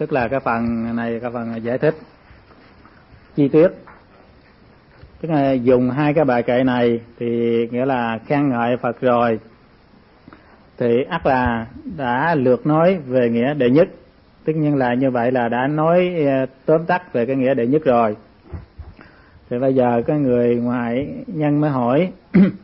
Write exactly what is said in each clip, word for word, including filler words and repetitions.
tức là cái phần này cái phần giải thích chi tiết, tức là dùng hai cái bài kệ này thì nghĩa là khen ngợi Phật rồi thì ắt là đã lược nói về nghĩa đệ nhất, tất nhiên là như vậy là đã nói tóm tắt về cái nghĩa đệ nhất rồi. Thì bây giờ cái người ngoại nhân mới hỏi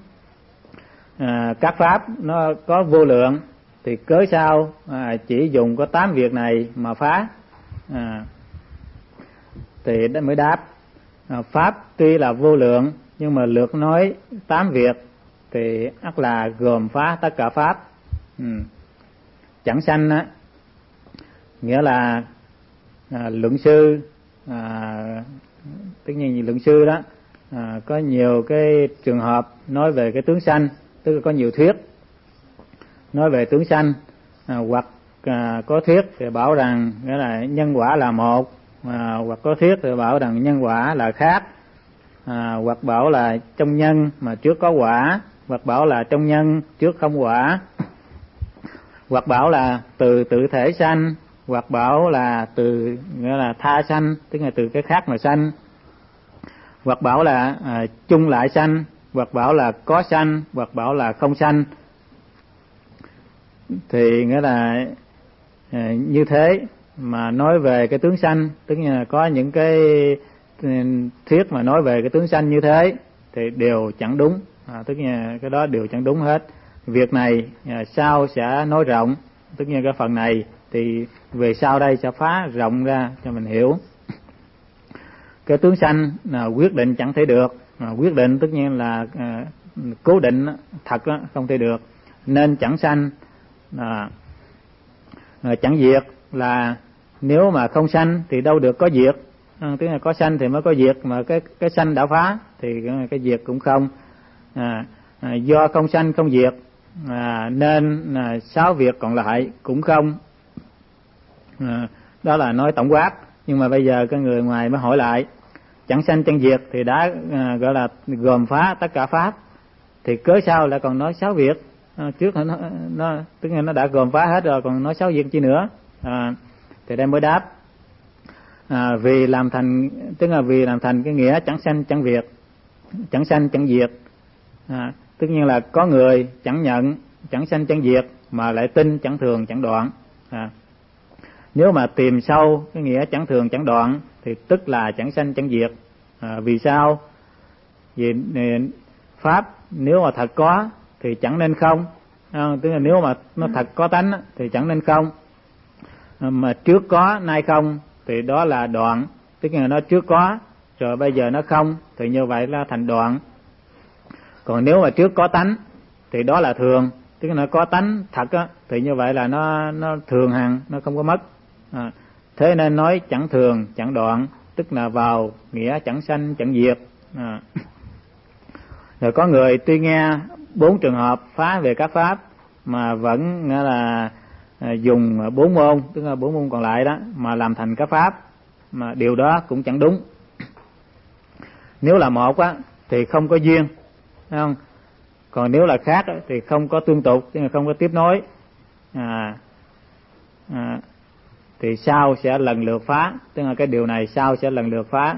à, các pháp nó có vô lượng thì cớ sao à, chỉ dùng có tám việc này mà phá? À, thì mới đáp à, pháp tuy là vô lượng nhưng mà lược nói tám việc thì ắt là gồm phá tất cả pháp. Ừ. Chẳng sanh á, nghĩa là à, luận sư à, tất nhiên luận sư đó à, có nhiều cái trường hợp nói về cái tướng sanh, tức là có nhiều thuyết nói về tướng sanh, à, hoặc à, có thuyết thì bảo rằng nghĩa là nhân quả là một, à, hoặc có thuyết thì bảo rằng nhân quả là khác, à, hoặc bảo là trong nhân mà trước có quả, hoặc bảo là trong nhân trước không quả, hoặc bảo là từ tự thể sanh, hoặc bảo là từ nghĩa là tha sanh, tức là từ cái khác mà sanh, hoặc bảo là à, chung lại sanh, hoặc bảo là có sanh, hoặc bảo là không sanh. Thì nghĩa là à, như thế mà nói về cái tướng sanh, tức là có những cái thuyết mà nói về cái tướng sanh như thế thì đều chẳng đúng, à, tức là cái đó đều chẳng đúng hết. Việc này à, sau sẽ nói rộng, tức là cái phần này thì về sau đây sẽ phá rộng ra cho mình hiểu. Cái tướng sanh là quyết định chẳng thể được, à, quyết định tất nhiên là à, cố định thật đó, không thể được, nên chẳng sanh. À, à, chẳng diệt là nếu mà không sanh thì đâu được có diệt, à, tức là có sanh thì mới có diệt, mà cái cái sanh đã phá thì cái, cái diệt cũng không. À, à, do không sanh không diệt à, nên à, sáu việc còn lại cũng không. À, đó là nói tổng quát. Nhưng mà bây giờ cái người ngoài mới hỏi lại chẳng sanh chẳng diệt thì đã à, gọi là gồm phá tất cả pháp, thì cớ sao lại còn nói sáu việc? À, trước nó, nó tức là nó đã gồm phá hết rồi còn nói sáu việc chi nữa? À, thì đây mới đáp à, vì làm thành, tức là vì làm thành cái nghĩa chẳng sanh chẳng diệt, chẳng sanh chẳng diệt. À, tất nhiên là có người chẳng nhận chẳng sanh chẳng diệt mà lại tin chẳng thường chẳng đoạn. À, nếu mà tìm sâu cái nghĩa chẳng thường chẳng đoạn thì tức là chẳng sanh chẳng diệt. À, vì sao? Vì pháp nếu mà thật có thì chẳng nên không, à, tức là nếu mà nó thật có tánh thì chẳng nên không, à, mà trước có nay không thì đó là đoạn, tức là nó trước có rồi bây giờ nó không thì như vậy là thành đoạn. Còn nếu mà trước có tánh thì đó là thường, tức là nó có tánh thật á, thì như vậy là nó nó thường hằng, nó không có mất. À, thế nên nói chẳng thường chẳng đoạn, tức là vào nghĩa chẳng sanh chẳng diệt. À. Rồi có người tuy nghe bốn trường hợp phá về các pháp mà vẫn nghĩa là dùng bốn môn, tức là bốn môn còn lại đó mà làm thành các pháp, mà điều đó cũng chẳng đúng. Nếu là một á thì không có duyên, thấy không? Còn nếu là khác á, thì không có tương tục, tức là không có tiếp nối. À, à, thì sau sẽ lần lượt phá, tức là cái điều này sau sẽ lần lượt phá.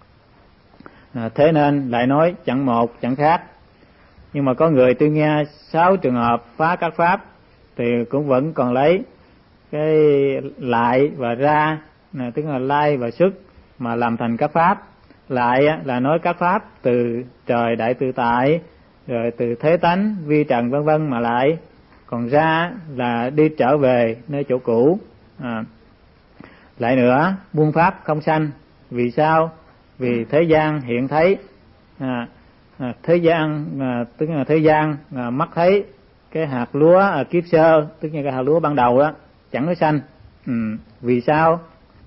À, thế nên lại nói chẳng một chẳng khác. Nhưng mà có người tôi nghe sáu trường hợp phá các pháp thì cũng vẫn còn lấy cái lại và ra, tức là lai và xuất mà làm thành các pháp. Lại là nói các pháp từ trời đại tự tại, rồi từ thế tánh vi trần vân vân mà lại. Còn ra là đi trở về nơi chỗ cũ. À, lại nữa buông pháp không sanh. Vì sao? Vì thế gian hiện thấy, à, à, thế gian à, tức là thế gian à, mắt thấy cái hạt lúa à, kiếp sơ, tức là cái hạt lúa ban đầu đó chẳng có sanh. Ừ. Vì sao?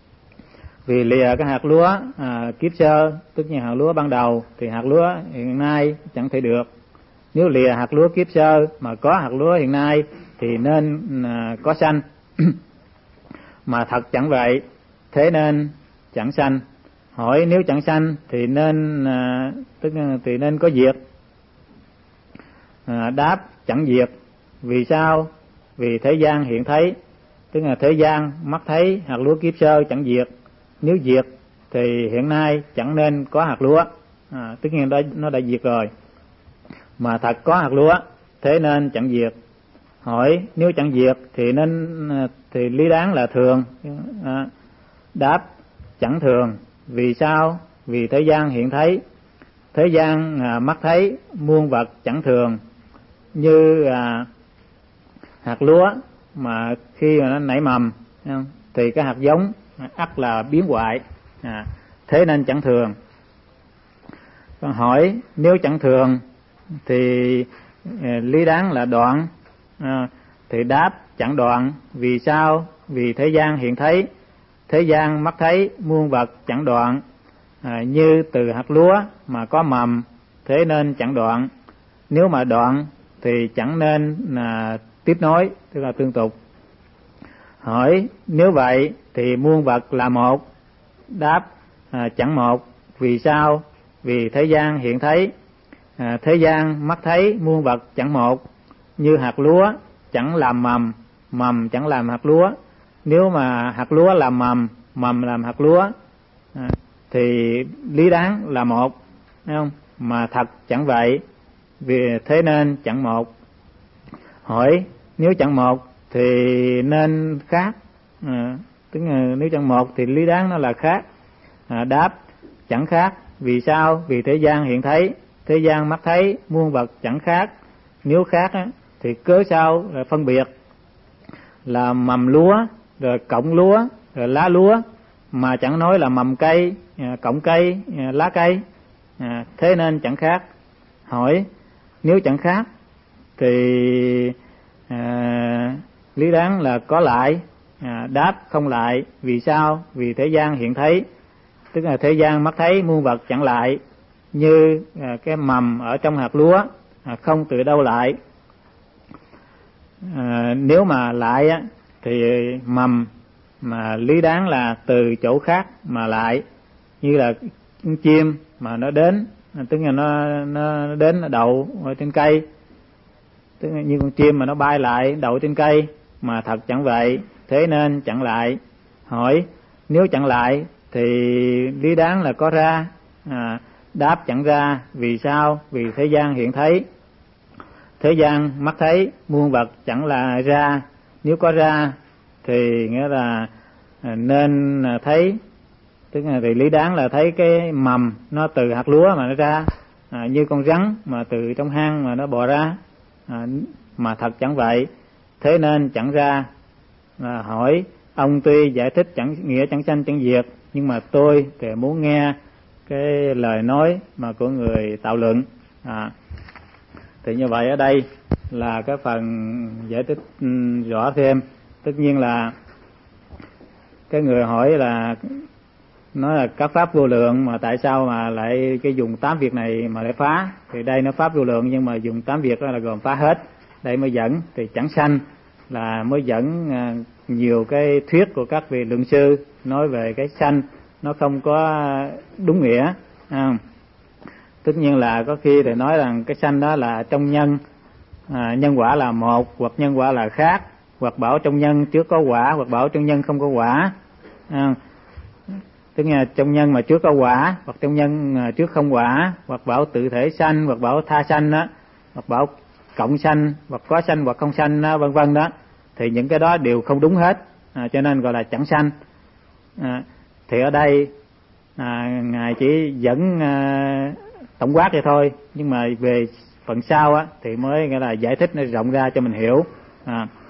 Vì lìa cái hạt lúa à, kiếp sơ, tức là hạt lúa ban đầu thì hạt lúa hiện nay chẳng thể được. Nếu lìa hạt lúa kiếp sơ mà có hạt lúa hiện nay thì nên à, có sanh. Mà thật chẳng vậy, thế nên chẳng sanh. Hỏi nếu chẳng sanh thì nên à, tức thì nên có diệt. À, đáp chẳng diệt. Vì sao? Vì thế gian hiện thấy. tức là thế gian mắt thấy hạt lúa kiếp sơ chẳng diệt, nếu diệt thì hiện nay chẳng nên có hạt lúa, à, tất nhiên đó nó đã diệt rồi, mà thật có hạt lúa, thế nên chẳng diệt. Hỏi nếu chẳng diệt thì nên thì lý đáng là thường, à, đáp chẳng thường. Vì sao? Vì thế gian hiện thấy, thế gian à, mắt thấy muôn vật chẳng thường, như à, hạt lúa mà khi mà nó nảy mầm thì cái hạt giống ắt là biến hoại, à, thế nên chẳng thường. Còn hỏi nếu chẳng thường thì à, lý đáng là đoạn, à, thì đáp chẳng đoạn. Vì sao? Vì thế gian hiện thấy, thế gian mắt thấy muôn vật chẳng đoạn, à, như từ hạt lúa mà có mầm, thế nên chẳng đoạn. Nếu mà đoạn thì chẳng nên là tiếp nối, tức là tương tục. Hỏi nếu vậy thì muôn vật là một, đáp à, chẳng một. Vì sao? Vì thế gian hiện thấy, à, thế gian mắt thấy muôn vật chẳng một, như hạt lúa chẳng làm mầm, mầm chẳng làm hạt lúa. Nếu mà hạt lúa làm mầm, mầm làm hạt lúa, à, thì lý đáng là một, thấy không? Mà thật chẳng vậy, vì thế nên chẳng một. Hỏi nếu chẳng một thì nên khác, à, tức là nếu chẳng một thì lý đáng nó là khác, à, đáp chẳng khác. Vì sao? Vì thế gian hiện thấy, thế gian mắt thấy muôn vật chẳng khác. Nếu khác á, thì cớ sao là phân biệt là mầm lúa rồi cọng lúa rồi lá lúa, mà chẳng nói là mầm cây, cọng cây, lá cây, à, thế nên chẳng khác. Hỏi nếu chẳng khác thì à, lý đáng là có lại, à, đáp không lại. Vì sao? Vì thế gian hiện thấy, tức là thế gian mắt thấy muôn vật chẳng lại, như à, cái mầm ở trong hạt lúa, à, không từ đâu lại. À, nếu mà lại á, thì mầm mà lý đáng là từ chỗ khác mà lại, như là con chim mà nó đến, tức là nó nó đến nó đậu ở trên cây, tức là như con chim mà nó bay lại đậu trên cây, mà thật chẳng vậy, thế nên chẳng lại. Hỏi nếu chẳng lại thì lý đáng là có ra, à, đáp chẳng ra. Vì sao? Vì thế gian hiện thấy, thế gian mắt thấy muôn vật chẳng là ra. Nếu có ra thì nghĩa là nên thấy, tức là thì lý đáng là thấy cái mầm nó từ hạt lúa mà nó ra, à, như con rắn mà từ trong hang mà nó bò ra, à, mà thật chẳng vậy, thế nên chẳng ra. À, hỏi ông tuy giải thích chẳng nghĩa chẳng sanh chẳng diệt, nhưng mà tôi thì muốn nghe cái lời nói mà của người tạo luận. À, thì như vậy ở đây là cái phần giải thích rõ thêm. Tất nhiên là cái người hỏi là nói là các pháp vô lượng, mà tại sao mà lại cái dùng tám việc này mà lại phá? Thì đây nó pháp vô lượng, nhưng mà dùng tám việc đó là gồm phá hết. Đây mới dẫn thì chẳng sanh là mới dẫn nhiều cái thuyết của các vị luận sư nói về cái sanh nó không có đúng nghĩa. À, tất nhiên là có khi thì nói rằng cái sanh đó là trong nhân, à, nhân quả là một, hoặc nhân quả là khác, hoặc bảo trong nhân trước có quả, hoặc bảo trong nhân không có quả. À, tức là trong nhân mà trước có quả, hoặc trong nhân trước không quả, hoặc bảo tự thể sanh, hoặc bảo tha sanh đó, hoặc bảo cộng sanh, hoặc có sanh hoặc không sanh đó, vân vân đó, thì những cái đó đều không đúng hết, à, cho nên gọi là chẳng sanh. À, thì ở đây à, ngài chỉ dẫn à, tổng quát vậy thôi, nhưng mà về phần sau á thì mới gọi là giải thích nó rộng ra cho mình hiểu. À,